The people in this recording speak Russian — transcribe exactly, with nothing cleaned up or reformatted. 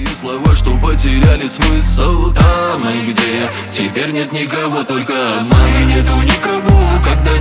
Такие слова, что потеряли смысл. Там и где теперь нет никого, только одна. И нету никого, когда